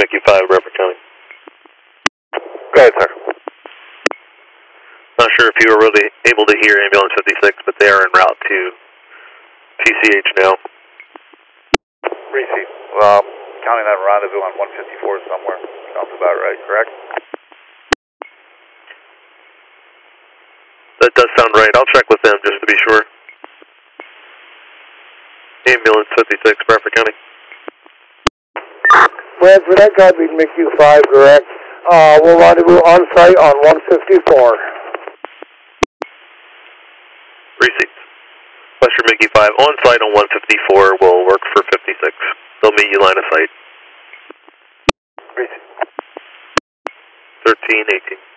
Mickey 5, Bradford County. Go ahead, sir. Not sure if you were really able to hear ambulance 56, but they are en route to TCH now. Receive. Counting that rendezvous on 154 somewhere. Sounds about right, correct? That does sound right. I'll check with them just to be sure. Ambulance 56, Bradford County. Bradford, that got to be Mickey 5, correct? We'll rendezvous on site on 154. Receipt. Western Mickey 5 on site on 154 will work for 56. They'll meet you line of sight. Receipt. 1318.